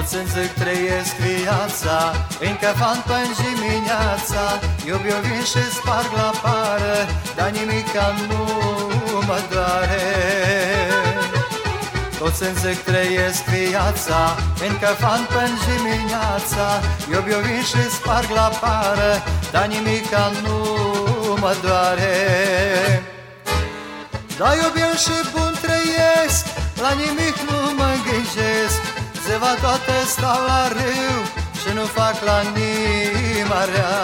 Toți-mi zic trăiesc viața, încă fan până dimineața. Eu vin și sparg la pară, dar nimica nu mă doare. Toți-mi zic trăiesc viața, încă fan până dimineața. Eu vin și sparg la pară, dar nimica nu mă doare. Dar eu bine și bun trăiesc, la nimic nu mă îngrijesc. Ziua toată stau la râu și nu fac la nima rea.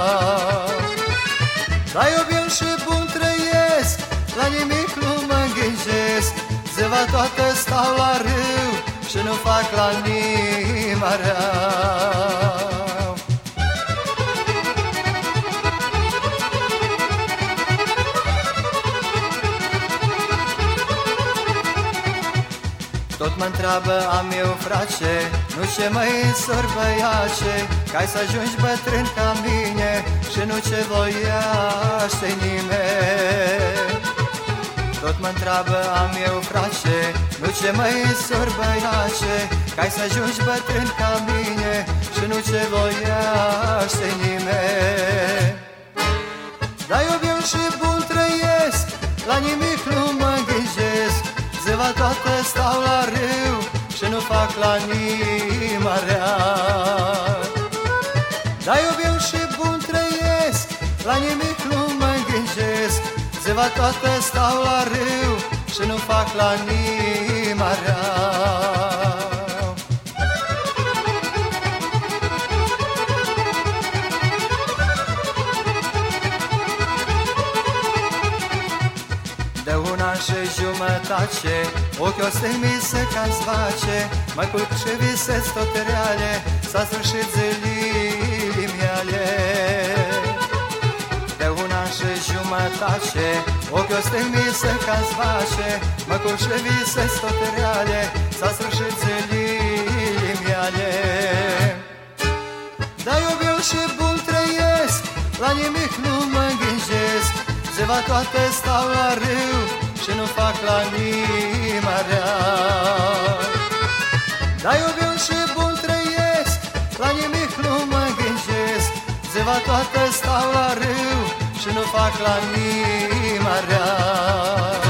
Dar eu bine și bun trăiesc, la nimic nu mă îngrijesc. Ziua toată stau la râu și nu fac la nima rea. Tot mă întreabă am eu frace, nu ce măi sor băiace, ca să ajungi bătrân ca mine și nu ce voiește nimeni. Tot mă întreabă am eu frace, nu ce măi sor băiace, ca să ajungi bătrân ca mine și nu ce voiește nimeni. Dar eu bine și bun trăiesc, la nimic nu mă îngrijesc. Ziua toată stau la râu și nu fac la nima rea. Dar eu viu și bun trăiesc, la nimic nu mă îngrijesc. Ziua toată stau la râu și nu fac la nima rea. De un an și jumătate, ochiul ăsta-i mi se cam zvace. Mă culc și visez tot reale, s-a sfârșit zilii mele. De un an și jumătate, ochiul ăsta-i mi se cam zvace. Mă culc și visez tot reale, s-a sfârșit zilii mele. Dar eu viu și bun trăiesc, la nimic nu mă îngrijesc. Ziua toată stau la râu și nu fac la nima rea. Dar eu viu și bun trăiesc, la nimic nu mă îngrijesc. Ziua toată stau la râu și nu fac la nima rea.